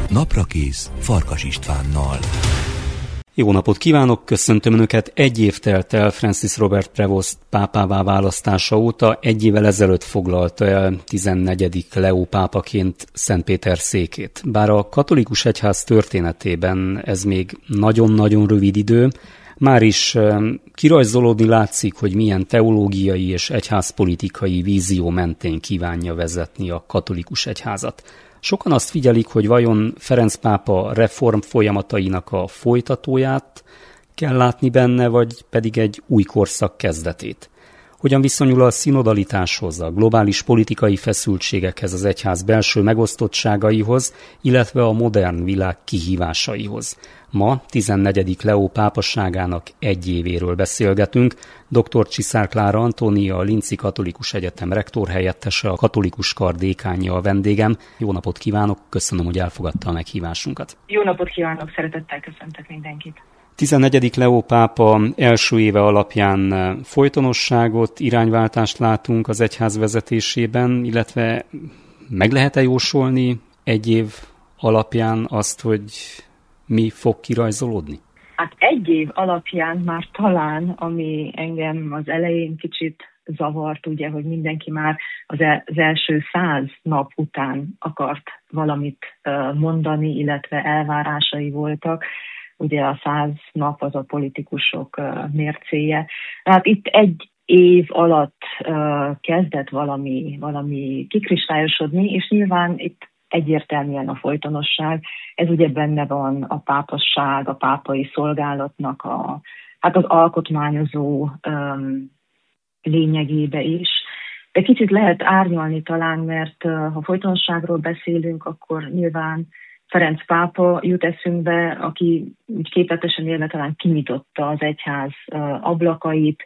Naprakész Farkas Istvánnal. Jó napot kívánok, köszöntöm Önöket. Egy év telt el Francis Robert Prevost pápává választása óta, egy évvel ezelőtt foglalta el 14. Leó pápaként Szentpéter székét. Bár a katolikus egyház történetében ez még nagyon-nagyon rövid idő, már is kirajzolódni látszik, hogy milyen teológiai és egyházpolitikai vízió mentén kívánja vezetni a katolikus egyházat. Sokan azt figyelik, hogy vajon Ferenc pápa reform folyamatainak a folytatóját kell látni benne, vagy pedig egy új korszak kezdetét. Hogyan viszonyul a szinodalitáshoz, a globális politikai feszültségekhez, az egyház belső megosztottságaihoz, illetve a modern világ kihívásaihoz. Ma 14. Leó pápasságának egy évéről beszélgetünk. Dr. Csiszár Klára Antónia, a Linci Katolikus Egyetem rektorhelyettese, a Katolikus Kar dékánja a vendégem. Jó napot kívánok, köszönöm, hogy elfogadta a meghívásunkat. Jó napot kívánok, szeretettel köszöntök mindenkit. 14. Leó pápa első éve alapján folytonosságot, irányváltást látunk az egyház vezetésében, illetve meg lehet-e jósolni egy év alapján azt, hogy mi fog kirajzolódni? Hát egy év alapján már talán, ami engem az elején kicsit zavart, ugye, hogy mindenki már az első 100 nap után akart valamit mondani, illetve elvárásai voltak. Ugye a 100 nap az a politikusok mércéje. Hát itt egy év alatt kezdett valami kikristályosodni, és nyilván itt egyértelműen a folytonosság. Ez ugye benne van a pápasság, a pápai szolgálatnak az alkotmányozó lényegébe is. De kicsit lehet árnyalni talán, mert ha folytonosságról beszélünk, akkor nyilván Ferenc pápa jut eszünkbe, aki úgy képletesen élve talán kinyitotta az egyház ablakait,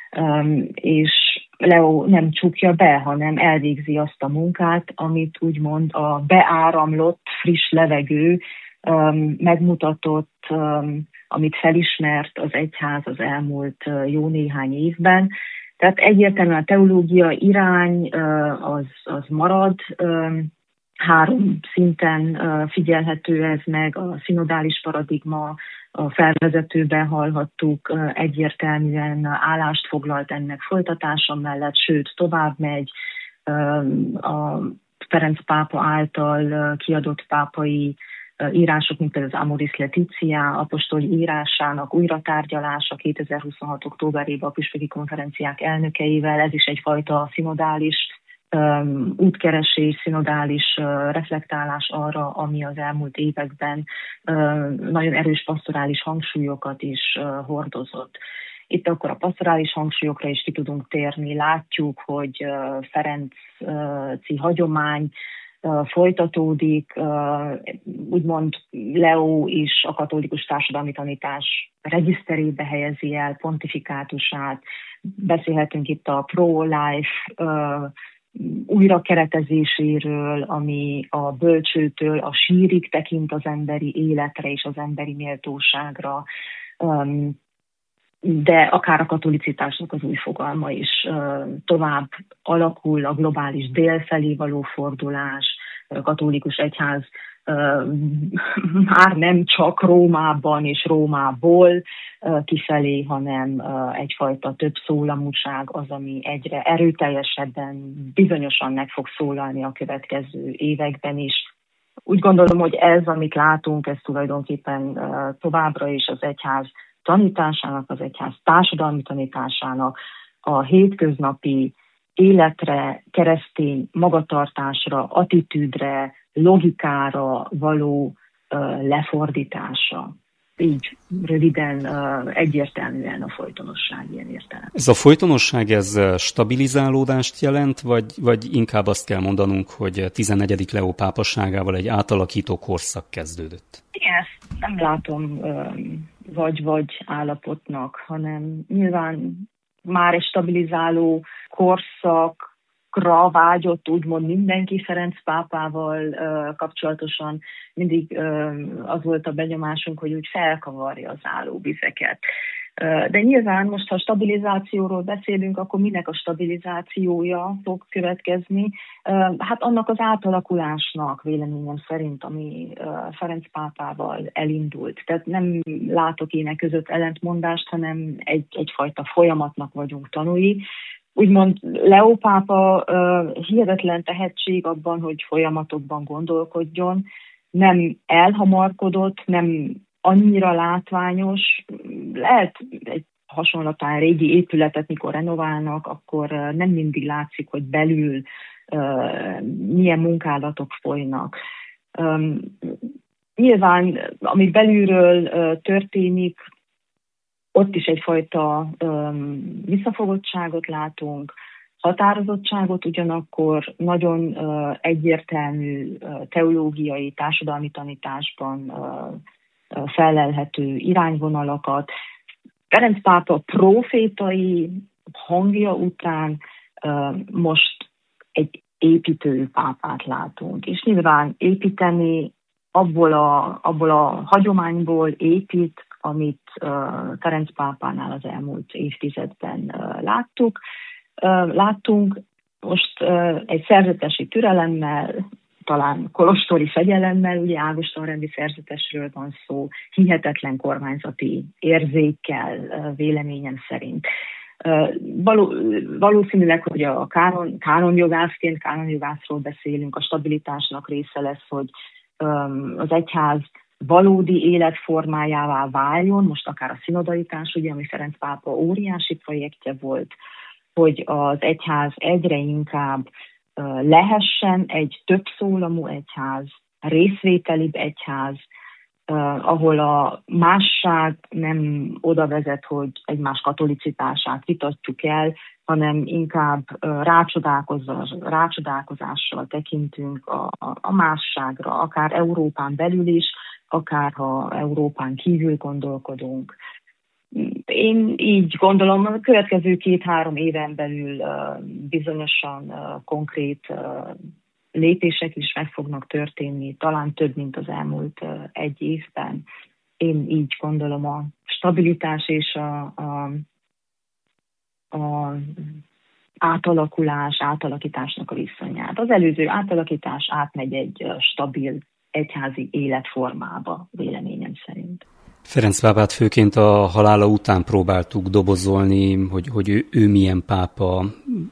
és Leó nem csukja be, hanem elvégzi azt a munkát, amit úgymond a beáramlott friss levegő megmutatott, amit felismert az egyház az elmúlt jó néhány évben. Tehát egyértelműen a teológia irány az marad, 3 szinten figyelhető ez meg, a szinodális paradigma, a felvezetőben hallhattuk, egyértelműen állást foglalt ennek folytatása mellett, sőt tovább megy a Ferenc pápa által kiadott pápai írások, mint például az Amoris Laetitia apostoli írásának újratárgyalása 2026. októberében a püspöki konferenciák elnökeivel. Ez is egyfajta szinodális útkeresés, szinodális reflektálás arra, ami az elmúlt években nagyon erős pastorális hangsúlyokat is hordozott. Itt akkor a pastorális hangsúlyokra is ki tudunk térni. Látjuk, hogy ferenci hagyomány folytatódik, úgymond Leó is a katolikus társadalmi tanítás regiszterébe helyezi el pontifikátusát. Beszélhetünk itt a pro-life újrakeretezéséről, ami a bölcsőtől a sírig tekint az emberi életre és az emberi méltóságra, de akár a katolicitásnak az új fogalma is tovább alakul, a globális dél felé való fordulás, a katolikus egyház már nem csak Rómában és Rómából kifelé, hanem egyfajta több szólamúság az, ami egyre erőteljesebben bizonyosan meg fog szólalni a következő években is. Úgy gondolom, hogy ez, amit látunk, ez tulajdonképpen továbbra is az egyház tanításának, az egyház társadalmi tanításának, a hétköznapi életre, keresztény magatartásra, attitűdre, logikára való lefordítása. Így röviden, egyértelműen a folytonosság ilyen értelem. Ez a folytonosság, ez stabilizálódást jelent, vagy inkább azt kell mondanunk, hogy 14. Leó pápasságával egy átalakító korszak kezdődött? Igen, ezt nem látom vagy állapotnak, hanem nyilván már egy stabilizáló korszakra vágyott, úgymond mindenki Ferenc pápával kapcsolatosan. Mindig az volt a benyomásunk, hogy úgy felkavarja az állóvizeket. De nyilván most, ha stabilizációról beszélünk, akkor minek a stabilizációja fog következni? Hát annak az átalakulásnak véleményem szerint, ami Ferenc pápával elindult. Tehát nem látok ének között ellentmondást, hanem egyfajta folyamatnak vagyunk tanúi. Úgymond Leó pápa hihetetlen tehetség abban, hogy folyamatokban gondolkodjon, nem elhamarkodott, nem annyira látványos. Lehet egy hasonlatán régi épületet, mikor renoválnak, akkor nem mindig látszik, hogy belül milyen munkálatok folynak. Nyilván, ami belülről történik, ott is egyfajta visszafogottságot látunk, határozottságot, ugyanakkor nagyon egyértelmű teológiai, társadalmi tanításban fellelhető irányvonalakat. Ferenc pápa profétai hangja után most egy építő pápát látunk. És nyilván építeni abból a hagyományból épít, amit Ferenc pápánál az elmúlt évtizedben láttunk. Most egy szerzetesi türelemmel, talán kolostori fegyelemmel, ugye ágostonrendi szerzetesről van szó, hihetetlen kormányzati érzékkel véleményem szerint. Valószínűleg, hogy a kánonjogászról beszélünk, a stabilitásnak része lesz, hogy az egyház valódi életformájává váljon, most akár a szinodalitás, ugye, ami Ferenc pápa óriási projektje volt, hogy az egyház egyre inkább lehessen egy többszólamú egyház, részvételibb egyház, ahol a másság nem oda vezet, hogy egymás katolicitását vitatjuk el, hanem inkább rácsodálkozással tekintünk a másságra, akár Európán belül is, akár ha Európán kívül gondolkodunk. Én így gondolom, a következő 2-3 éven belül bizonyosan konkrét lépések is meg fognak történni, talán több, mint az elmúlt 1 évben. Én így gondolom a stabilitás és a átalakításnak a viszonyát. Az előző átalakítás átmegy egy stabil egyházi életformába, véleményem szerint. Ferenc pápát főként a halála után próbáltuk dobozolni, hogy ő milyen pápa.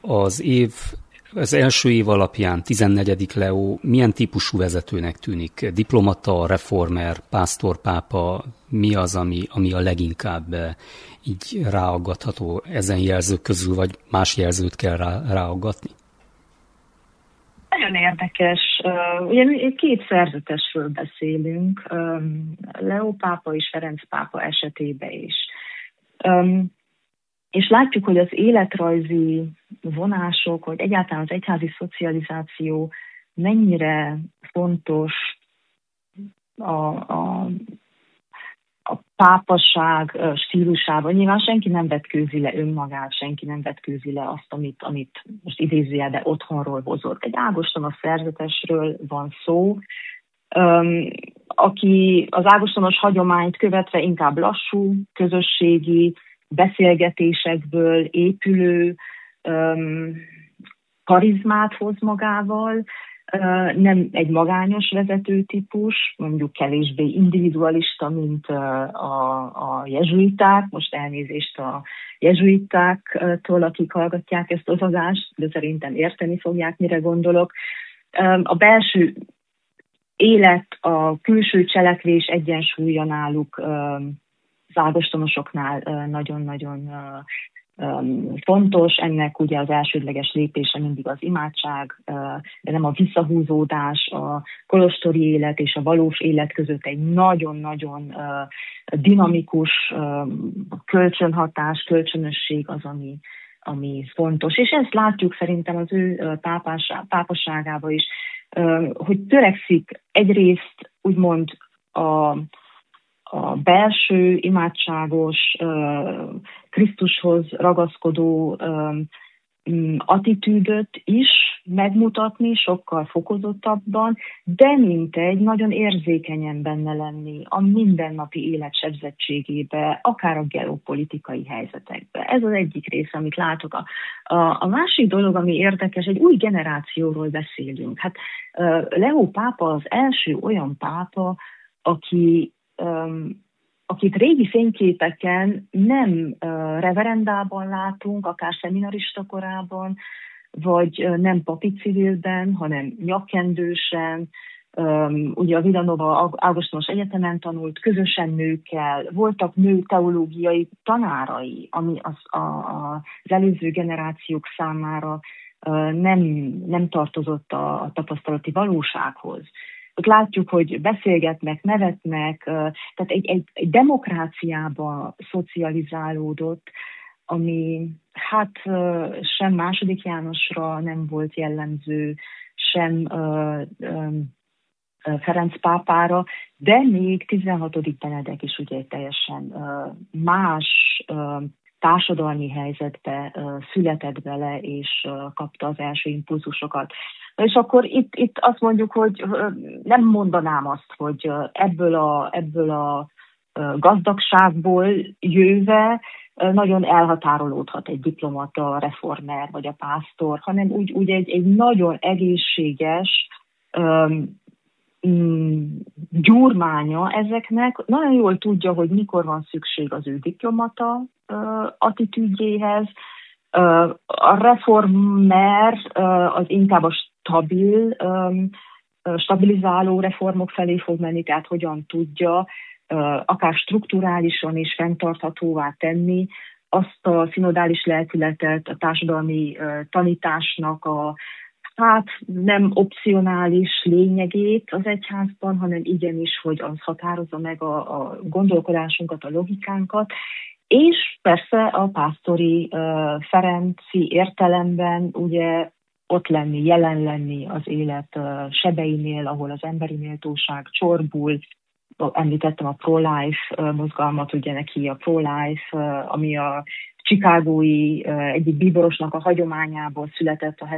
Az első év alapján 14. Leó milyen típusú vezetőnek tűnik? Diplomata, reformer, pásztorpápa, mi az, ami a leginkább így ráaggatható ezen jelzők közül, vagy más jelzőt kell ráaggatni? Nagyon érdekes. Ugye 2 szerzetesről beszélünk, Leó pápa és Ferenc pápa esetében is. És látjuk, hogy az életrajzi vonások, vagy egyáltalán az egyházi szocializáció mennyire fontos a pápaság stílusában. Nyilván senki nem vetkőzi le önmagát, senki nem vetkőzi le azt, amit most idézőjelben otthonról hozott. Egy ágostonos szerzetesről van szó, aki az ágostonos hagyományt követve inkább lassú, közösségi, beszélgetésekből épülő karizmát hoz magával, nem egy magányos vezetőtípus, mondjuk kevésbé individualista, mint a jezsuiták, most elnézést a jezsuitáktól, akik hallgatják ezt az adást, de szerintem érteni fogják, mire gondolok. A belső élet, a külső cselekvés egyensúlya náluk az ágostonosoknál nagyon-nagyon fontos. Ennek ugye az elsődleges lépése mindig az imádság, de nem a visszahúzódás, a kolostori élet és a valós élet között egy nagyon-nagyon dinamikus kölcsönhatás, kölcsönösség az, ami fontos. És ezt látjuk szerintem az ő pápaságában is, hogy törekszik egyrészt úgymond a belső, imádságos, Krisztushoz ragaszkodó attitűdöt is megmutatni, sokkal fokozottabban, de mintegy nagyon érzékenyen benne lenni a mindennapi élet sebzettségébe, akár a geopolitikai helyzetekbe. Ez az egyik része, amit látok. A másik dolog, ami érdekes, egy új generációról beszélünk. Hát Leó pápa az első olyan pápa, akit régi fényképeken nem reverendában látunk, akár seminarista korában, vagy nem papi civilben, hanem nyakkendősen. Ugye a Villanova Augusztinus Egyetemen tanult, közösen nőkkel, voltak nő teológiai tanárai, ami az előző generációk számára nem tartozott a tapasztalati valósághoz. Ott látjuk, hogy beszélgetnek, nevetnek, tehát egy demokráciába szocializálódott, ami hát sem II. Jánosra nem volt jellemző, sem Ferenc pápára, de még 16. Benedek is ugye egy teljesen más társadalmi helyzetbe született bele, és kapta az első impulzusokat. És akkor itt azt mondjuk, hogy nem mondanám azt, hogy ebből a gazdagságból jöve nagyon elhatárolódhat egy diplomata, reformer vagy a pásztor, hanem úgy egy nagyon egészséges gyurmánya ezeknek, nagyon jól tudja, hogy mikor van szükség az ő diplomata attitűdjéhez. A reformer az inkább a stabilizáló reformok felé fog menni, tehát hogyan tudja akár strukturálisan is fenntarthatóvá tenni azt a szinodális lelkületet, a társadalmi tanításnak hát nem opcionális lényegét az egyházban, hanem igenis, hogy az határozza meg a gondolkodásunkat, a logikánkat, és persze a pásztori ferenci értelemben ugye ott lenni, jelen lenni az élet sebeinél, ahol az emberi méltóság csorbul. Említettem a pro-life mozgalmat, ugye neki a pro-life, ami a chicagói egyik bíborosnak a hagyományából született a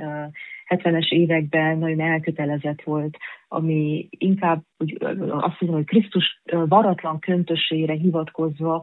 70-es években, nagyon elkötelezett volt, ami inkább azt hiszem, hogy Krisztus varatlan köntösére hivatkozva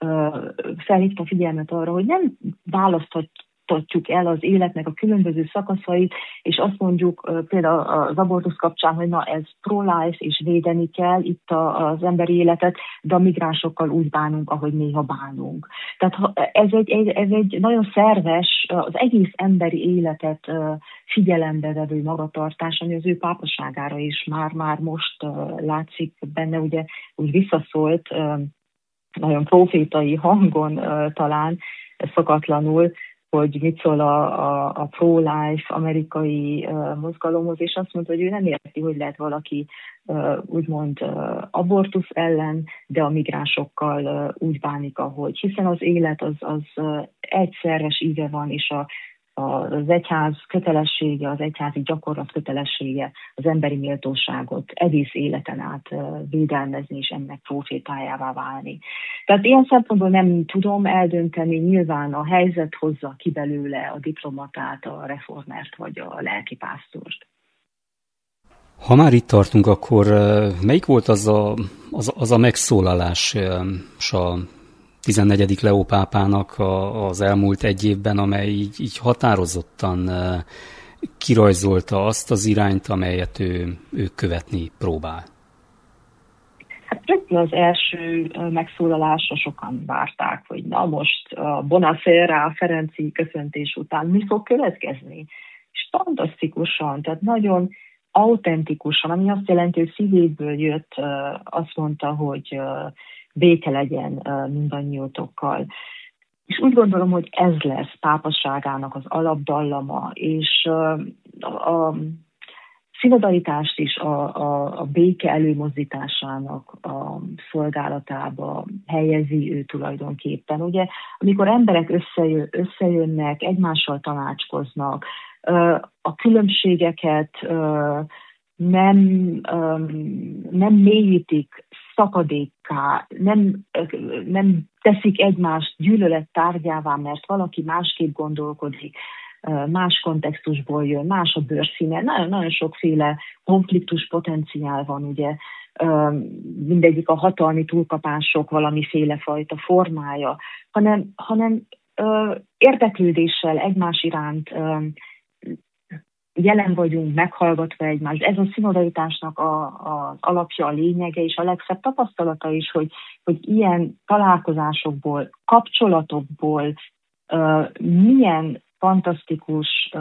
felhívta figyelmet arra, hogy nem választhatjuk el az életnek a különböző szakaszait, és azt mondjuk például az abortusz kapcsán, hogy na ez pro-life, és védeni kell itt az emberi életet, de a migránsokkal úgy bánunk, ahogy néha bánunk. Tehát ez egy nagyon szerves, az egész emberi életet figyelembe vevő magatartás, ami az ő pápaságára is már most látszik benne, ugye úgy visszaszólt, nagyon profétai hangon talán, szokatlanul, hogy mit szól a pro-life amerikai mozgalomhoz, és azt mondta, hogy ő nem érti, hogy lehet valaki úgymond abortusz ellen, de a migránsokkal úgy bánik, ahogy. Hiszen az élet az egy szerves íve van, és az egyház kötelessége, az egyházi gyakorlat kötelessége az emberi méltóságot egész életen át védelmezni, és ennek profétájává válni. Tehát ilyen szempontból nem tudom eldönteni, nyilván a helyzet hozza ki belőle a diplomatát, a reformert vagy a lelkipásztort. Ha már itt tartunk, akkor melyik volt az a megszólalás a 14. Leó pápának az elmúlt egy évben, amely így határozottan kirajzolta azt az irányt, amelyet ő követni próbál? Hát rögtön az első megszólalásra sokan várták, hogy na most a Bonafera, a ferenci köszöntés után mi fog következni. És fantasztikusan, tehát nagyon autentikusan, ami azt jelenti, hogy szívéből jött, azt mondta, hogy béke legyen mindannyiótokkal. És úgy gondolom, hogy ez lesz pápaságának az alapdallama, és a szinodalitást is a béke előmozdításának a szolgálatába helyezi ő tulajdonképpen. Ugye, amikor emberek összejönnek, egymással tanácskoznak, a különbségeket nem mélyítik szakadékká, nem teszik egymást gyűlölet tárgyává, mert valaki másképp gondolkodik, más kontextusból jön, más a bőrszíne, nagyon sokféle konfliktus potenciál van, ugye, mindegyik a hatalmi túlkapások valamiféle fajta formája, hanem érdeklődéssel egymás iránt jelen vagyunk, meghallgatva egymást. Ez a szinodalitásnak az alapja, a lényege, és a legszebb tapasztalata is, hogy ilyen találkozásokból, kapcsolatokból milyen fantasztikus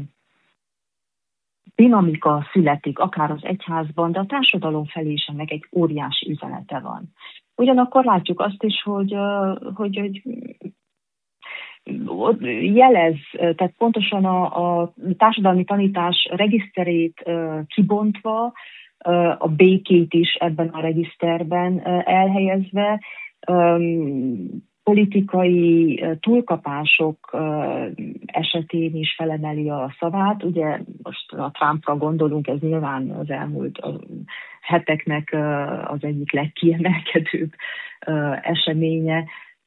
dinamika születik, akár az egyházban, de a társadalom felé is ennek egy óriási üzenete van. Ugyanakkor látjuk azt is, hogy jelez, tehát pontosan a társadalmi tanítás regiszterét kibontva, a békét is ebben a regiszterben elhelyezve, politikai túlkapások esetén is felemeli a szavát. Ugye most a Trumpra gondolunk, ez nyilván az elmúlt heteknek az egyik legkiemelkedőbb eseménye.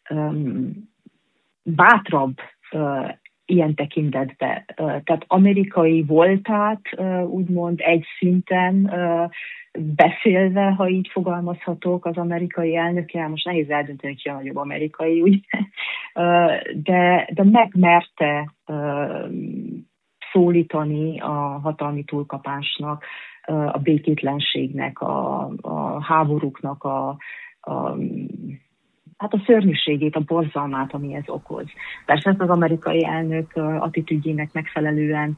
Bátrabb ilyen tekintetben. Tehát amerikai voltát úgymond egy szinten beszélve, ha így fogalmazhatok, az amerikai elnöke, most nehéz eldönteni, hogy ki a nagyobb amerikai, ugye? De megmerte szólítani a hatalmi túlkapásnak, a békétlenségnek, a háborúknak, hát a szörnyűségét, a borzalmát, ami ez okoz. Persze ezt az amerikai elnök attitűdjének megfelelően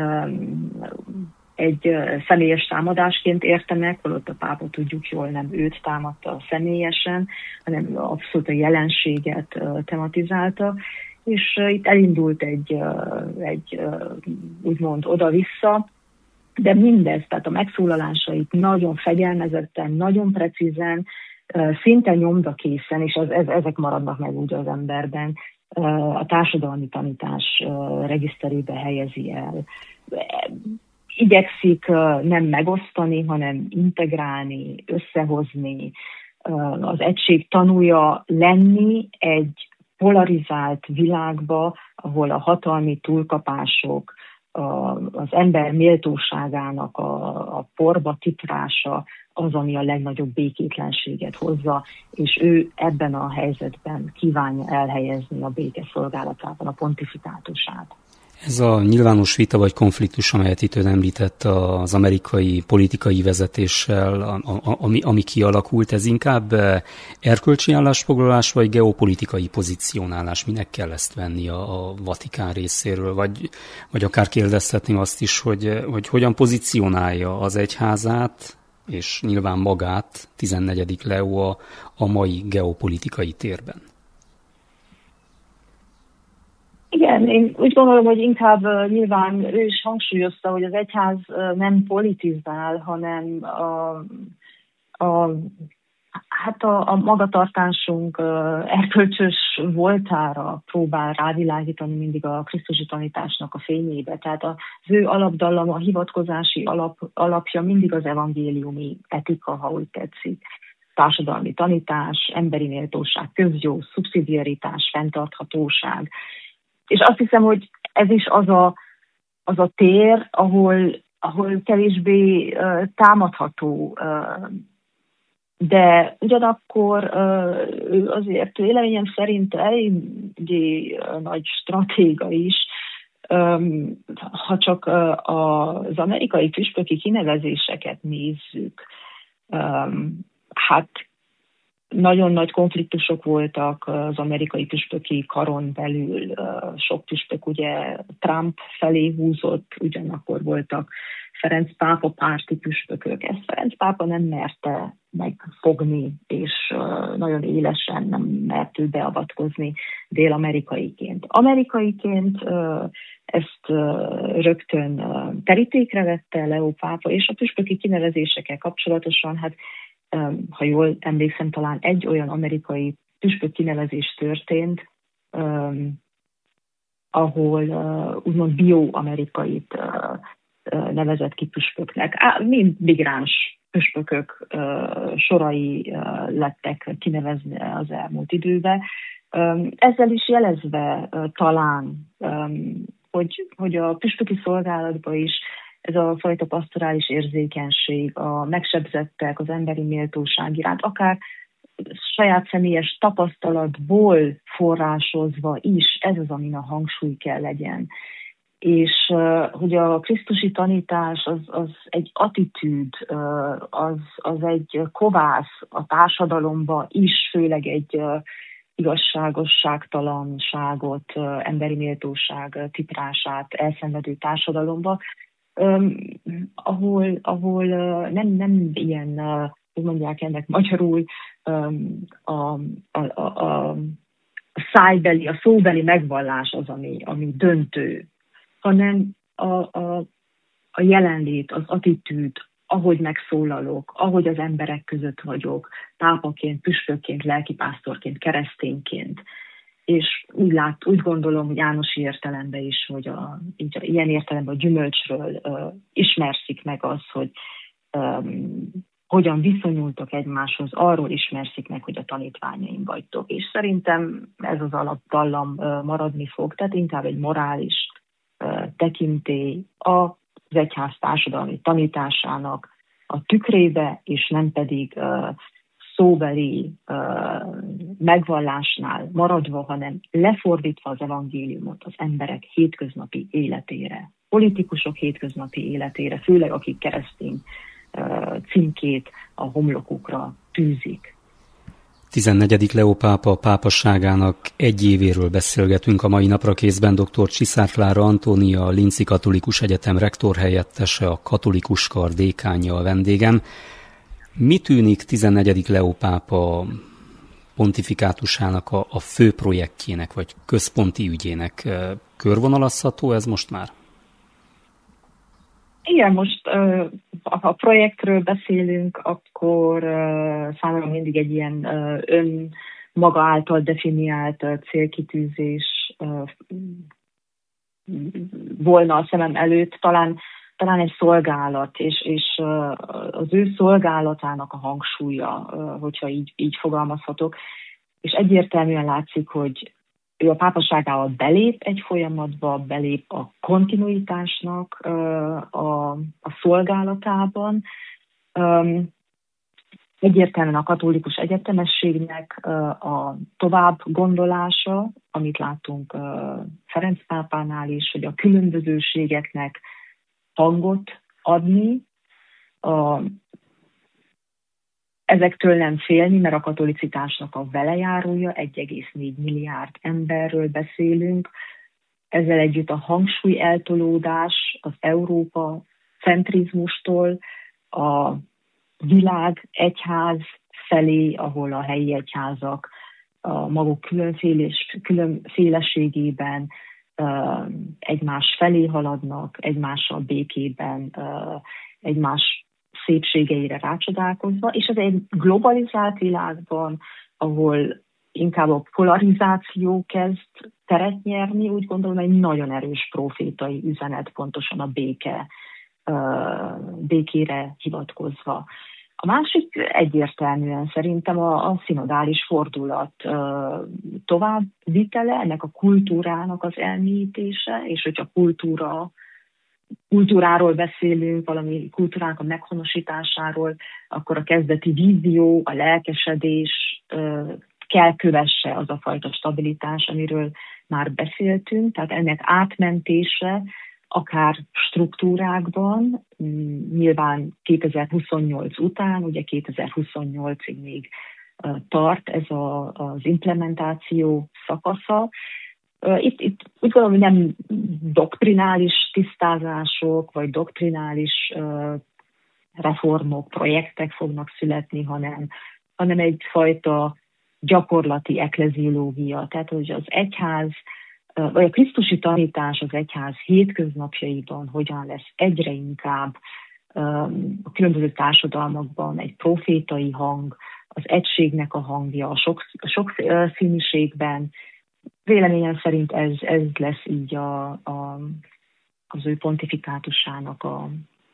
egy személyes támadásként érte meg, holott a pápa, tudjuk jól, nem őt támadta személyesen, hanem abszolút a jelenséget tematizálta, és itt elindult egy úgymond oda-vissza, de mindez, tehát a megszólalásait nagyon fegyelmezetten, nagyon precízen, szinte nyomdakészen, és ezek maradnak meg úgy az emberben, a társadalmi tanítás regiszterébe helyezi el. Igyekszik nem megosztani, hanem integrálni, összehozni, az egység tanúja lenni egy polarizált világba, ahol a hatalmi túlkapások, az ember méltóságának a porba titrása az, ami a legnagyobb békétlenséget hozza, és ő ebben a helyzetben kívánja elhelyezni a béke szolgálatában a pontifikátusát. Ez a nyilvános vita vagy konfliktus, amelyet itt ön említett az amerikai politikai vezetéssel, ami kialakult, ez inkább erkölcsi állásfoglalás vagy geopolitikai pozícionálás? Minek kell ezt venni a Vatikán részéről? Vagy akár kérdezhetném azt is, hogy hogyan pozícionálja az egyházát, és nyilván magát, 14. Leó a mai geopolitikai térben? Igen, én úgy gondolom, hogy inkább nyilván ő is hangsúlyozta, hogy az egyház nem politizál, hanem a magatartásunk erkölcsös voltára próbál rávilágítani mindig a krisztusi tanításnak a fényébe. Tehát az ő alapdallama, a hivatkozási alapja mindig az evangéliumi etika, ha úgy tetszik. Társadalmi tanítás, emberi méltóság, közjó, szubszidiaritás, fenntarthatóság. És azt hiszem, hogy ez is az a tér, ahol kevésbé támadható, de ugyanakkor ő azért véleményem szerint eléggé nagy stratéga is, ha csak az amerikai püspöki kinevezéseket nézzük, hát nagyon nagy konfliktusok voltak az amerikai püspöki karon belül, sok püspök ugye Trump felé húzott, ugyanakkor voltak Ferenc pápa párti püspökök. Ezt Ferenc pápa nem merte megfogni, és nagyon élesen nem mert ő beavatkozni dél-amerikaiként. Amerikaiként ezt rögtön terítékre vette Leó pápa, és a püspöki kinevezésekkel kapcsolatosan, hát ha jól emlékszem, talán egy olyan amerikai püspök kinevezés történt, ahol úgymond bio-amerikait nevezett ki püspöknek. Mind migráns püspökök sorai lettek kinevezve az elmúlt időben. Ezzel is jelezve talán, hogy a püspöki szolgálatban is ez a fajta pastorális érzékenység, a megsebzettek, az emberi méltóság iránt, akár saját személyes tapasztalatból forrásozva is, ez az, amin a hangsúly kell legyen. És hogy a krisztusi tanítás az egy attitűd, az egy kovász a társadalomba is, főleg egy igazságosságtalanságot, emberi méltóság tiprását elszenvedő társadalomba, ahol nem ilyen, hogy mondják ennek magyarul, a szájbeli, a szóbeli megvallás az, ami döntő, hanem a jelenlét, az attitűd, ahogy megszólalok, ahogy az emberek között vagyok, pápaként, püspökként, lelkipásztorként, keresztényként. És úgy gondolom, hogy jánosi értelemben is, hogy ilyen értelemben a gyümölcsről ismerszik meg az, hogy hogyan viszonyultok egymáshoz, arról ismerszik meg, hogy a tanítványaim vagytok. És szerintem ez az alapvallam maradni fog, tehát inkább egy morális tekintély az egyház társadalmi tanításának a tükrébe, és nem pedig szóbeli megvallásnál maradva, hanem lefordítva az evangéliumot az emberek hétköznapi életére, politikusok hétköznapi életére, főleg akik keresztény címkét a homlokukra tűzik. 14. Leó pápa pápasságának egy évéről beszélgetünk a mai napra készben. Dr. Csiszár Klára Antónia, a Linci Katolikus Egyetem rektorhelyettese, a Katolikus Kar dékánja a vendégem. Mi tűnik 14. Leó pápa pontifikátusának a fő projektjének, vagy központi ügyének? Körvonalazható ez most már? Igen, most ha projektről beszélünk, akkor számomra mindig egy ilyen maga által definiált célkitűzés volna a szemem előtt, talán egy szolgálat, és az ő szolgálatának a hangsúlya, hogyha így fogalmazhatok, és egyértelműen látszik, hogy ő a pápaságával belép egy folyamatba, belép a kontinuitásnak a szolgálatában. Egyértelműen a katolikus egyetemességnek a tovább gondolása, amit látunk Ferenc pápánál is, hogy a különbözőségeknek hangot adni, ezektől nem félni, mert a katolicitásnak a velejárója, 1,4 milliárd emberről beszélünk. Ezzel együtt a hangsúly eltolódás az Európa centrizmustól a világ egyház felé, ahol a helyi egyházak a maguk különféleségében egymás felé haladnak, egymással békében, egymás szépségeire rácsodálkozva, és ez egy globalizált világban, ahol inkább a polarizáció kezd teret nyerni, úgy gondolom, egy nagyon erős profétai üzenet pontosan a békére hivatkozva. A másik egyértelműen szerintem a szinodális fordulat továbbvitele, ennek a kultúrának az elmélyítése, és hogyha kultúráról beszélünk, valami kultúrának a meghonosításáról, akkor a kezdeti vízió, a lelkesedés kell kövesse az a fajta stabilitás, amiről már beszéltünk, tehát ennek átmentése akár struktúrákban, nyilván 2028 után, ugye 2028-ig még tart ez az implementáció szakasza. Itt úgy gondolom, hogy nem doktrinális tisztázások, vagy doktrinális reformok, projektek fognak születni, hanem egyfajta gyakorlati ekleziológia. Tehát, hogy az egyház, vagy a krisztusi tanítás az egyház hétköznapjaiban hogyan lesz egyre inkább a különböző társadalmakban egy profétai hang, az egységnek a hangja, a sok színűségben. Véleményem szerint ez lesz így az ő pontifikátusának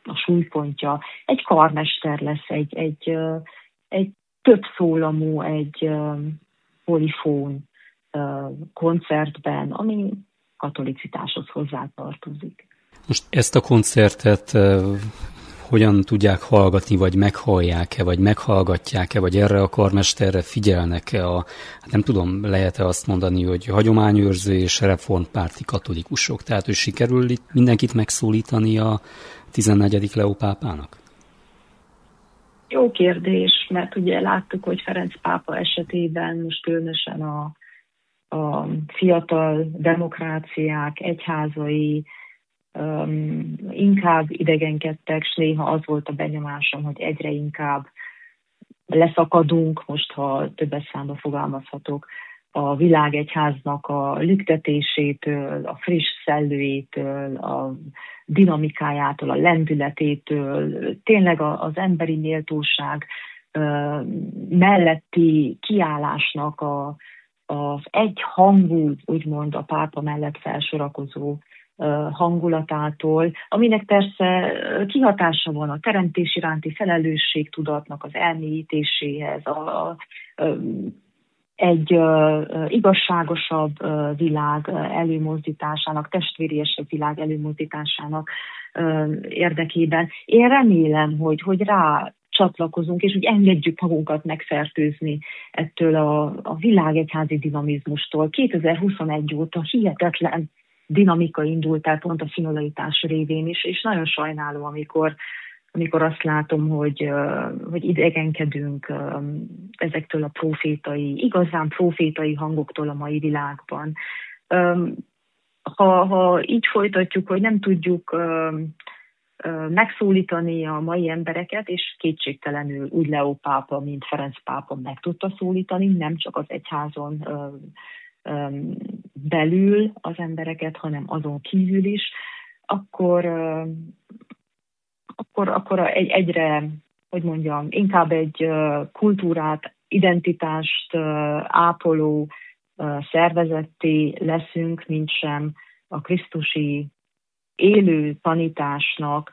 a súlypontja. Egy karmester lesz, egy több szólamú, egy polifón koncertben, ami katolicitáshoz hozzátartozik. Most ezt a koncertet hogyan tudják hallgatni, vagy meghallják-e, vagy meghallgatják-e, vagy erre a karmesterre figyelnek-e hát nem tudom, lehet-e azt mondani, hogy hagyományőrző és reformpárti katolikusok, tehát hogy sikerül itt mindenkit megszólítani a 14. Leó pápának? Jó kérdés, mert ugye láttuk, hogy Ferenc pápa esetében most különösen a fiatal demokráciák, egyházai inkább idegenkedtek, s néha az volt a benyomásom, hogy egyre inkább leszakadunk, most ha többes számba fogalmazhatok, a világegyháznak a lüktetésétől, a friss szellőjétől, a dinamikájától, a lendületétől, tényleg az emberi méltóság melletti kiállásnak az egyhangú, úgymond a pápa mellett felsorakozó hangulatától, aminek persze kihatása van a teremtés iránti felelősségtudatnak az elmélyítéséhez, egy igazságosabb világ előmozdításának, testvériesebb világ előmozdításának érdekében. Én remélem, hogy rá csatlakozunk, és úgy engedjük magunkat megfertőzni ettől a világegyházi dinamizmustól. 2021 óta hihetetlen dinamika indult el pont a szinodalitás révén is, és nagyon sajnálom, amikor azt látom, hogy idegenkedünk ezektől a igazán profétai hangoktól a mai világban. Ha így folytatjuk, hogy nem tudjuk megszólítani a mai embereket, és kétségtelenül úgy Leó pápa, mint Ferenc pápa meg tudta szólítani, nem csak az egyházon belül az embereket, hanem azon kívül is, akkor egyre, hogy mondjam, inkább egy kultúrát, identitást ápoló szervezetté leszünk, mint sem a krisztusi élő tanításnak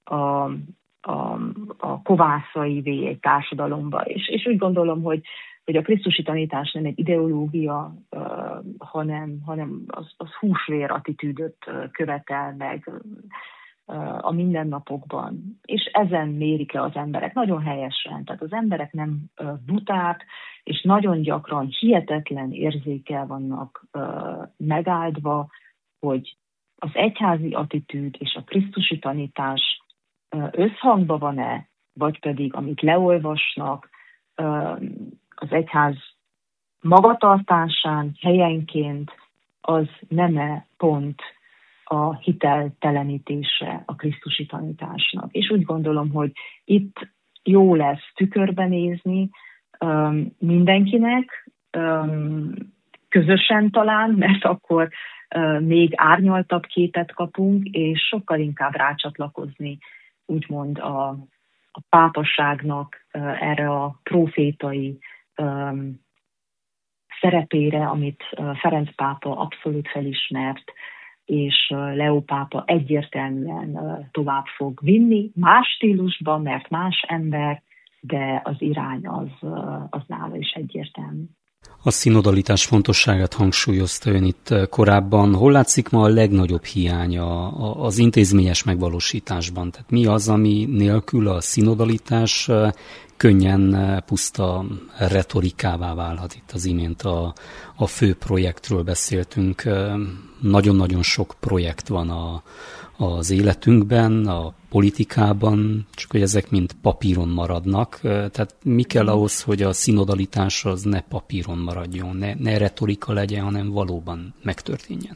a kovászaivé egy társadalomba. És úgy gondolom, hogy a krisztusi tanítás nem egy ideológia, hanem az húsvér attitűdöt követel meg a mindennapokban. És ezen mérik le az emberek nagyon helyesen. Tehát az emberek nem buták, és nagyon gyakran hihetetlen érzékkel vannak megáldva, hogy az egyházi attitűd és a krisztusi tanítás összhangban van-e, vagy pedig amit leolvasnak, az egyház magatartásán helyenként az nem-e pont a hiteltelenítése a krisztusi tanításnak. És úgy gondolom, hogy itt jó lesz tükörbe nézni mindenkinek, közösen talán, mert akkor még árnyaltabb képet kapunk, és sokkal inkább rácsatlakozni úgymond a pápaságnak erre a profétai szerepére, amit Ferenc pápa abszolút felismert, és Leó pápa egyértelműen tovább fog vinni, más stílusban, mert más ember, de az irány az nála is egyértelmű. A szinodalitás fontosságát hangsúlyozta ön itt korábban. Hol látszik ma a legnagyobb hiánya az intézményes megvalósításban? Tehát mi az, ami nélkül a szinodalitás könnyen puszta retorikává válhat? Itt az imént a fő projektről beszéltünk. Nagyon-nagyon sok projekt van az életünkben, a politikában, csak hogy ezek mind papíron maradnak. Tehát mi kell ahhoz, hogy a szinodalitás az ne papíron maradjon, ne retorika legyen, hanem valóban megtörténjen?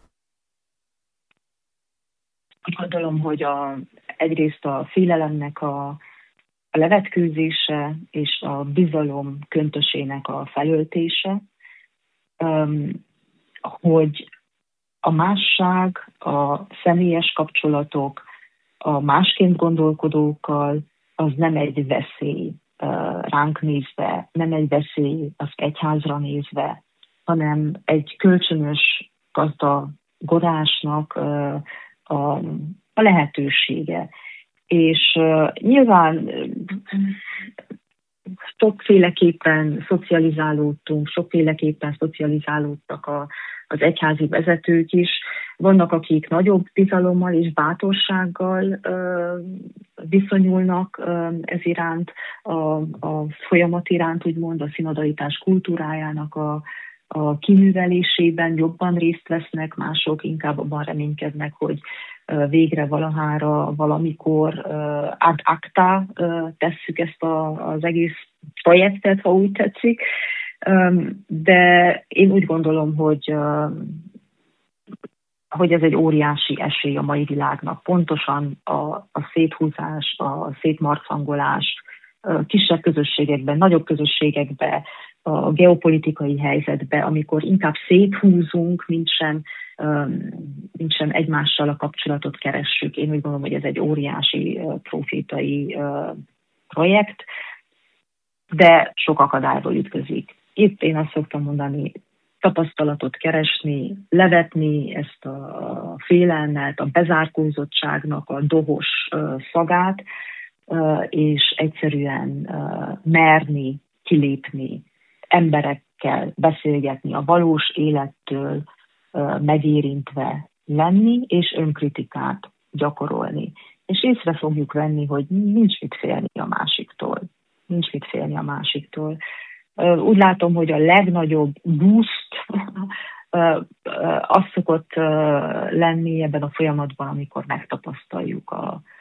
Gondolom, hogy egyrészt a félelemnek a levetkőzése és a bizalom köntösének a felöltése, hogy a másság, a személyes kapcsolatok, a másként gondolkodókkal, az nem egy veszély ránk nézve, nem egy veszély az egyházra nézve, hanem egy kölcsönös gazdagodásnak a lehetősége. És nyilván sokféleképpen szocializálódtak az egyházi vezetők is. Vannak, akik nagyobb bizalommal és bátorsággal viszonyulnak ez iránt, a folyamat iránt, úgymond a szinodalitás kultúrájának a kiművelésében jobban részt vesznek, mások inkább abban reménykednek, hogy végre valahára, valamikor ad acta tesszük ezt az egész projektet, ha úgy tetszik. De én úgy gondolom, hogy ez egy óriási esély a mai világnak. Pontosan a széthúzás, a szétmarcangolás kisebb közösségekben, nagyobb közösségekben, a geopolitikai helyzetben, amikor inkább széthúzunk, mint sem egymással a kapcsolatot keressük. Én úgy gondolom, hogy ez egy óriási profétai projekt, de sok akadályból ütközik. Itt én azt szoktam mondani, tapasztalatot keresni, levetni ezt a félelmet, a bezárkózottságnak a dohos szagát, és egyszerűen merni, kilépni, emberekkel beszélgetni, a valós élettől megérintve lenni, és önkritikát gyakorolni. És észre fogjuk venni, hogy nincs mit félni a másiktól. Úgy látom, hogy a legnagyobb boost az szokott lenni ebben a folyamatban, amikor megtapasztaljuk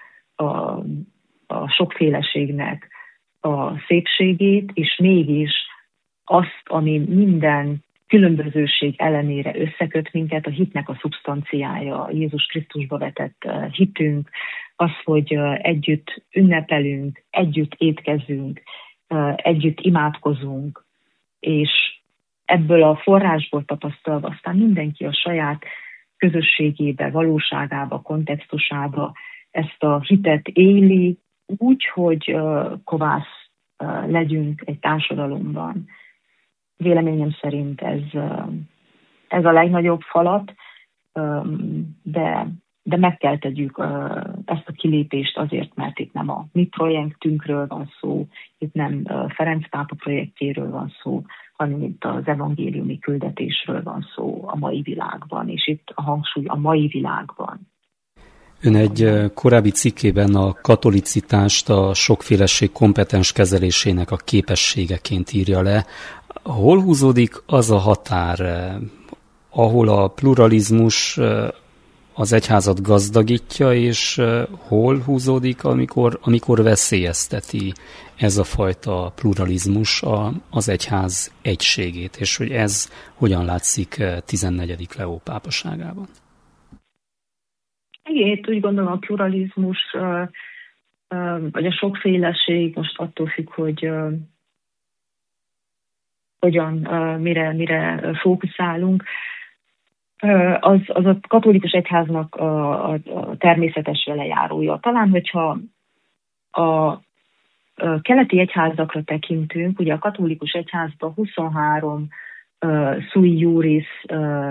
a sokféleségnek a szépségét, és mégis azt, ami minden különbözőség ellenére összeköt minket, a hitnek a szubstanciája, a Jézus Krisztusba vetett hitünk, az, hogy együtt ünnepelünk, együtt étkezünk, együtt imádkozunk, és ebből a forrásból tapasztalva aztán mindenki a saját közösségébe, valóságába, kontextusába ezt a hitet éli úgy, hogy kovász legyünk egy társadalomban. Véleményem szerint ez a legnagyobb falat, de meg kell tegyük ezt a kilépést azért, mert itt nem a mi projektünkről van szó, itt nem Ferenc pápa projektjéről van szó, hanem itt az evangéliumi küldetésről van szó a mai világban, és itt a hangsúly a mai világban. Ön egy korábbi cikkében a katolicitást a sokféleség kompetens kezelésének a képességeként írja le. Hol húzódik az a határ, ahol a pluralizmus az egyházat gazdagítja, és hol húzódik, amikor veszélyezteti ez a fajta pluralizmus az egyház egységét, és hogy ez hogyan látszik 14. Leó pápaságában? Igen, úgy gondolom, a pluralizmus, vagy a sokféleség most attól függ, hogy hogyan, mire fókuszálunk, az a katolikus egyháznak a természetes velejárója. Talán, hogyha a keleti egyházakra tekintünk, ugye a katolikus egyházban 23 sui juris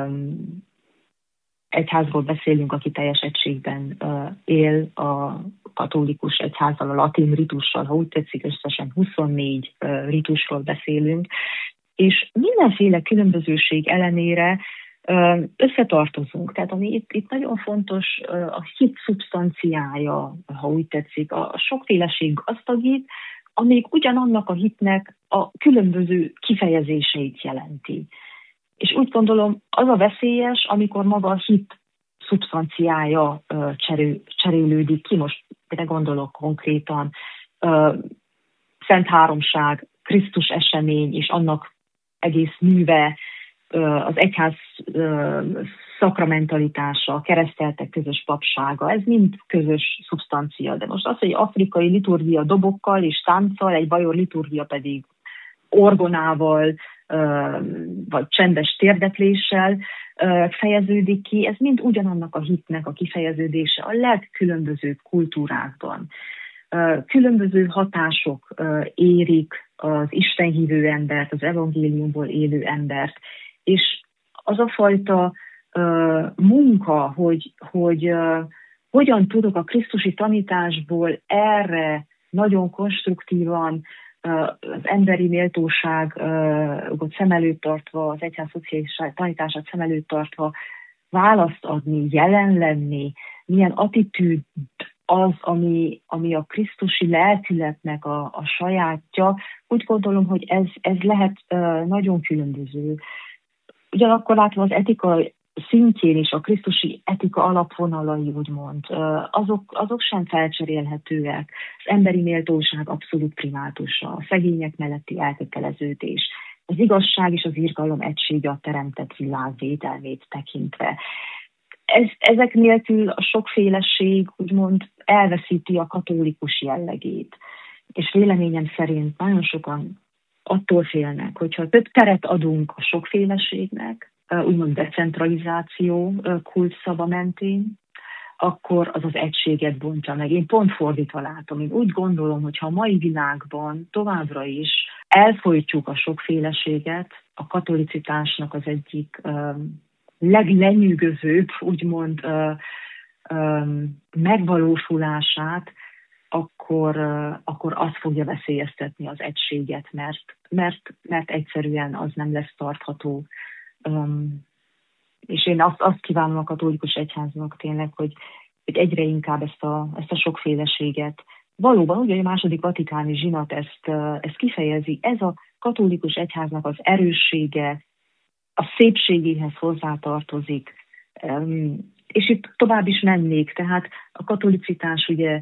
egyházról beszélünk, aki teljes egységben él a katolikus egyházzal, a latin ritussal, ha úgy tetszik, összesen 24 ritusról beszélünk, és mindenféle különbözőség ellenére összetartozunk. Tehát ami itt nagyon fontos, a hit szubstanciája, ha úgy tetszik, a sokféleség gazdagít, amíg ugyanannak a hitnek a különböző kifejezéseit jelenti. És úgy gondolom, az a veszélyes, amikor maga a hit szubstanciája cserélődik ki. Most mire gondolok konkrétan? Szent Háromság, Krisztus esemény és annak egész műve, az egyház szakramentalitása, a kereszteltek közös papsága, ez mind közös szubstancia. De most az, hogy afrikai liturgia dobokkal és tánccal, egy bajor liturgia pedig orgonával, vagy csendes térdetléssel fejeződik ki, ez mind ugyanannak a hitnek a kifejeződése a legkülönbözőbb kultúrákban. Különböző hatások érik az istenhívő embert, az evangéliumból élő embert, és az a fajta munka, hogy hogyan tudok a krisztusi tanításból erre nagyon konstruktívan az emberi méltóságot szem előtt tartva, az egyház szociális tanítását szem előtt tartva választ adni, jelen lenni, milyen attitűd az, ami a krisztusi lelkületnek a sajátja. Úgy gondolom, hogy ez lehet nagyon különböző. Ugyanakkor látva az etika szintjén is a krisztusi etika alapvonalai, úgymond, azok sem felcserélhetőek. Az emberi méltóság abszolút primátusa, a szegények melletti elköteleződés, az igazság és az irgalom egysége a teremtett világ védelmét tekintve. Ezek nélkül a sokféleség, úgymond, elveszíti a katolikus jellegét. És véleményem szerint nagyon sokan attól félnek, hogyha több teret adunk a sokféleségnek, úgymond decentralizáció kulcsszava mentén, akkor az egységet bontja meg. Én pont fordítva látom. Én úgy gondolom, hogy ha a mai világban továbbra is elfolytjuk a sokféleséget, a katolicitásnak az egyik leglenyűgözőbb, úgymond megvalósulását, akkor az fogja veszélyeztetni az egységet, mert egyszerűen az nem lesz tartható. És én azt kívánom a katolikus egyháznak tényleg, hogy egyre inkább ezt a sokféleséget. Valóban, ugye a második vatikáni zsinat ezt kifejezi, ez a katolikus egyháznak az erőssége, a szépségéhez hozzátartozik. És itt tovább is mennék, tehát a katolicitás ugye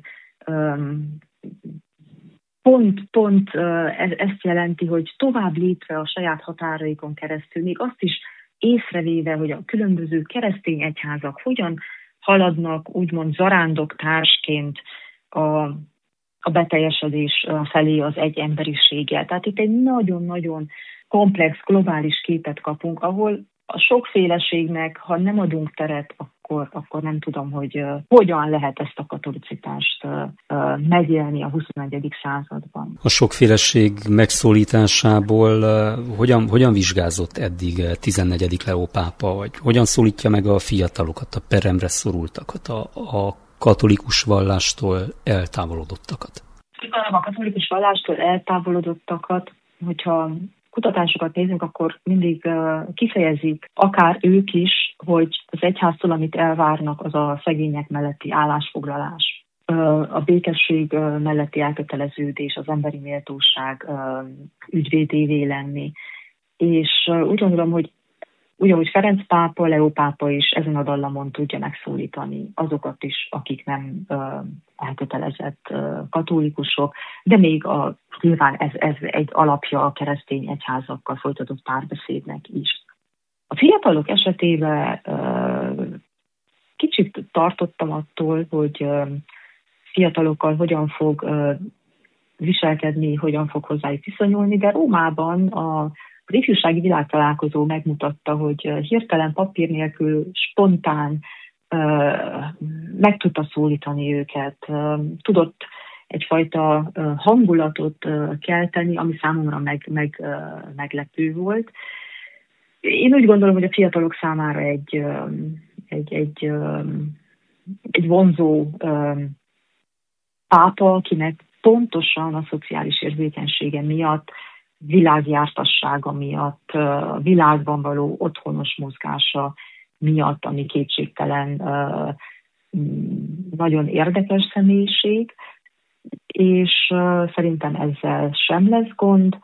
pont ezt jelenti, hogy tovább lépve a saját határaikon keresztül, még azt is észrevéve, hogy a különböző keresztény egyházak hogyan haladnak, úgymond zarándoktársként a beteljesedés felé az egy emberiséggel. Tehát itt egy nagyon-nagyon komplex, globális képet kapunk, ahol a sokféleségnek, ha nem adunk teret, akkor nem tudom, hogy hogyan lehet ezt a katolicitást megélni a 21. században. A sokféleség megszólításából hogyan vizsgázott eddig 14. Leó pápa, vagy hogyan szólítja meg a fiatalokat, a peremre szorultakat, a katolikus vallástól eltávolodottakat? A katolikus vallástól eltávolodottakat, hogyha kutatásokat nézünk, akkor mindig kifejezik, akár ők is, hogy az egyháztól, amit elvárnak, az a szegények melletti állásfoglalás, a békesség melletti elköteleződés, az emberi méltóság ügyvédévé lenni. És úgy gondolom, hogy ugyanúgy Ferenc pápa, Leó pápa is ezen a dallamon tudja megszólítani azokat is, akik nem elkötelezett katolikusok, de még nyilván ez egy alapja a keresztény egyházakkal folytatott párbeszédnek is. A fiatalok esetében kicsit tartottam attól, hogy fiatalokkal hogyan fog viselkedni, hogyan fog hozzájuk viszonyulni, de Rómában az ifjúsági világtalálkozó megmutatta, hogy hirtelen papír nélkül, spontán meg tudta szólítani őket, tudott egyfajta hangulatot kelteni, ami számomra meglepő volt. Én úgy gondolom, hogy a fiatalok számára egy vonzó pápa, akinek pontosan a szociális érzékenysége miatt, világjártassága miatt, a világban való otthonos mozgása miatt, ami kétségtelen nagyon érdekes személyiség, és szerintem ezzel sem lesz gond.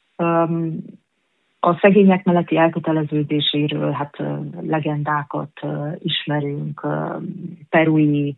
A szegények melletti elköteleződéséről hát legendákat ismerünk, perui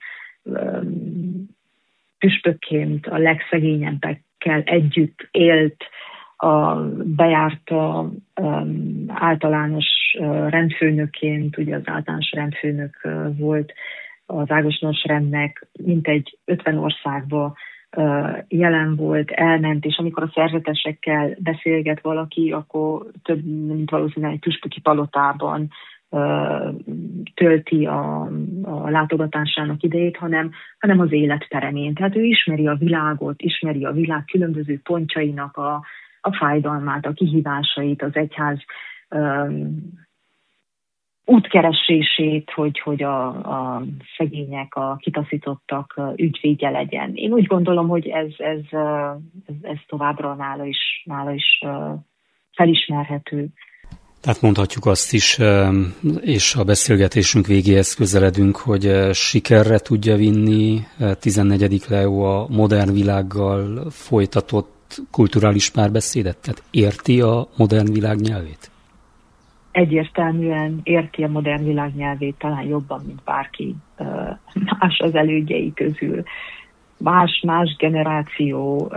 püspökként a legszegényebbekkel együtt élt, bejárta általános rendfőnökként, ugye az általános rendfőnök volt az Ágoston rendnek, mintegy 50 országba jelen volt, elment, és amikor a szerzetesekkel beszélget valaki, akkor több, mint valószínűleg egy püspöki palotában tölti a látogatásának idejét, hanem az életteremén. Tehát ő ismeri a világot, ismeri a világ különböző pontjainak a fájdalmát, a kihívásait, az egyház útkeresését, hogy a szegények, a kitaszítottak ügyvédje legyen. Én úgy gondolom, hogy ez továbbra nála is felismerhető. Tehát mondhatjuk azt is, és a beszélgetésünk végéhez közeledünk, hogy sikerre tudja vinni 14. Leo a modern világgal folytatott kulturális párbeszédet? Tehát érti a modern világ nyelvét? Egyértelműen érti a modern világ nyelvét, talán jobban, mint bárki más az elődjei közül. Más generáció,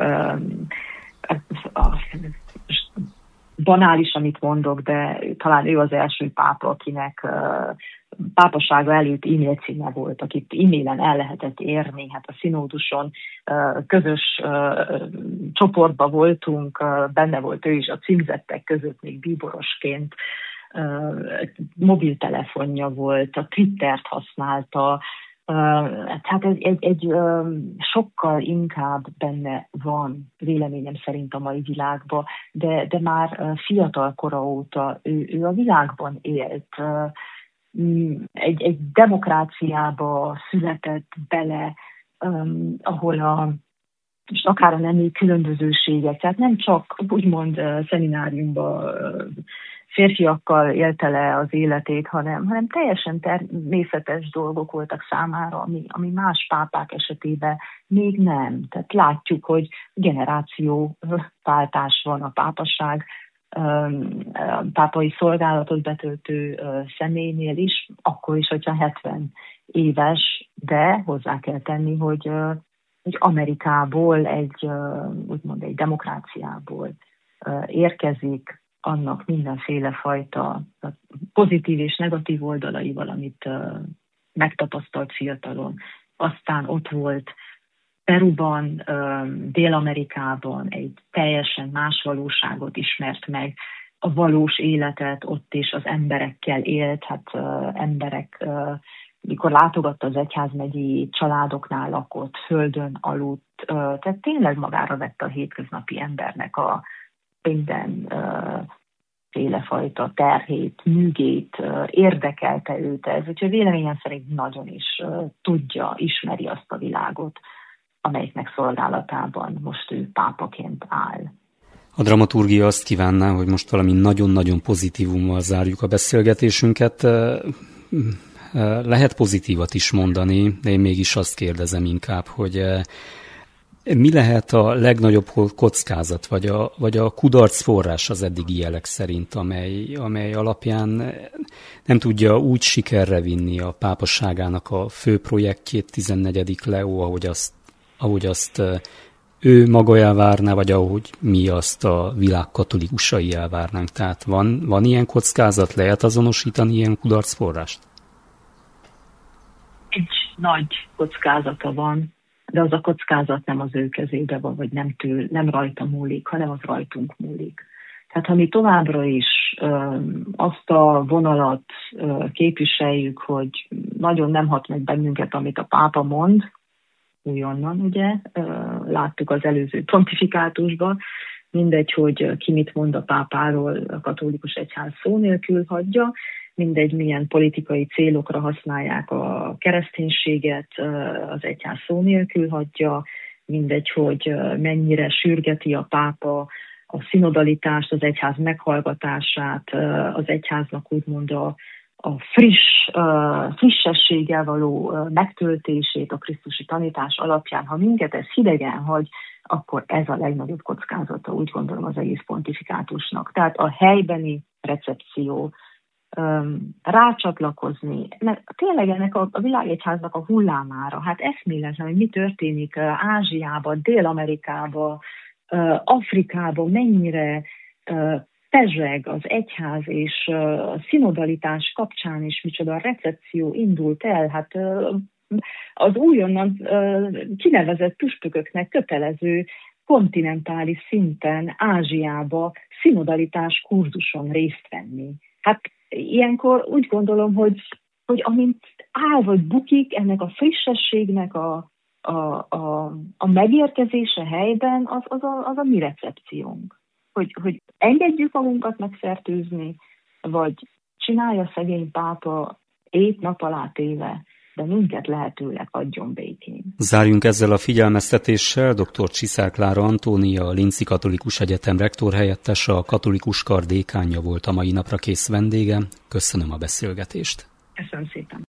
banális, amit mondok, de talán ő az első pápa, akinek pápasága előtt e-mail címe volt, akit e-mailen el lehetett érni. Hát a színóduson közös csoportban voltunk, benne volt ő is a címzettek között, még bíborosként. Mobiltelefonja volt, a Twittert használta, tehát ez egy sokkal inkább benne van véleményem szerint a mai világban, de már fiatal kora óta ő a világban élt. Egy demokráciába született bele, ahol és akár a nemi különbözőségek, tehát nem csak úgymond szemináriumban férfiakkal élte le az életét, hanem teljesen természetes dolgok voltak számára, ami más pápák esetében még nem. Tehát látjuk, hogy generációváltás van a pápaság, pápai szolgálatot betöltő személynél is, akkor is, hogyha 70 éves, de hozzá kell tenni, hogy Amerikából, úgymond egy demokráciából érkezik, annak mindenféle fajta pozitív és negatív oldalaival, amit megtapasztalt fiatalon. Aztán ott volt Peruban, Dél-Amerikában egy teljesen más valóságot ismert meg, a valós életet ott is az emberekkel élt, hát emberek, mikor látogatta az egyházmegyi családoknál lakott, földön aludt, tehát tényleg magára vette a hétköznapi embernek a minden félefajta terhét, nyűgét, érdekelte őt ez. Úgyhogy véleményem szerint nagyon is tudja, ismeri azt a világot, amelyiknek szolgálatában most ő pápaként áll. A dramaturgia azt kívánná, hogy most valami nagyon-nagyon pozitívummal zárjuk a beszélgetésünket. Lehet pozitívat is mondani, de én mégis azt kérdezem inkább, hogy mi lehet a legnagyobb kockázat, vagy a kudarc forrás az eddigi jelek szerint, amely alapján nem tudja úgy sikerre vinni a pápaságának a fő projektjét, 14. Leo, ahogy azt ő maga elvárná, vagy ahogy mi azt a világ katolikusai elvárnánk. Tehát van ilyen kockázat, lehet azonosítani ilyen kudarc forrást? Egy nagy kockázata van, de az a kockázat nem az ő kezébe van, vagy nem rajta múlik, hanem az rajtunk múlik. Tehát ha mi továbbra is azt a vonalat képviseljük, hogy nagyon nem hat meg bennünket, amit a pápa mond, újonnan ugye, láttuk az előző pontifikátusban, mindegy, hogy ki mit mond a pápáról, a katolikus egyház szó nélkül hagyja, mindegy, milyen politikai célokra használják a kereszténységet, az egyház szó nélkül hagyja, mindegy, hogy mennyire sürgeti a pápa a szinodalitást, az egyház meghallgatását, az egyháznak úgymond a frissességgel való megtöltését a krisztusi tanítás alapján. Ha minket ez hidegen hagy, akkor ez a legnagyobb kockázata, úgy gondolom, az egész pontifikátusnak. Tehát a helybeni recepció, rácsatlakozni, mert tényleg ennek a világegyháznak a hullámára, hát eszméletlen, hogy mi történik Ázsiában, Dél-Amerikában, Afrikában, mennyire pezseg az egyház, és a szinodalitás kapcsán is micsoda recepció indult el, hát az újonnan kinevezett püspököknek kötelező kontinentális szinten Ázsiába szinodalitás kurzuson részt venni. Hát ilyenkor úgy gondolom, hogy amint áll vagy bukik ennek a frissességnek a megérkezése helyben, az a mi recepciónk. Hogy engedjük magunkat megfertőzni, vagy csinálja szegény pápa 7 nap alá téve, de minket lehetőleg adjon békén. Zárjunk ezzel a figyelmeztetéssel. Dr. Csiszár Klára Antónia, a Linci Katolikus Egyetem rektorhelyettese, a Katolikus Kar dékánja volt a mai napra kész vendége. Köszönöm a beszélgetést. Köszönöm szépen.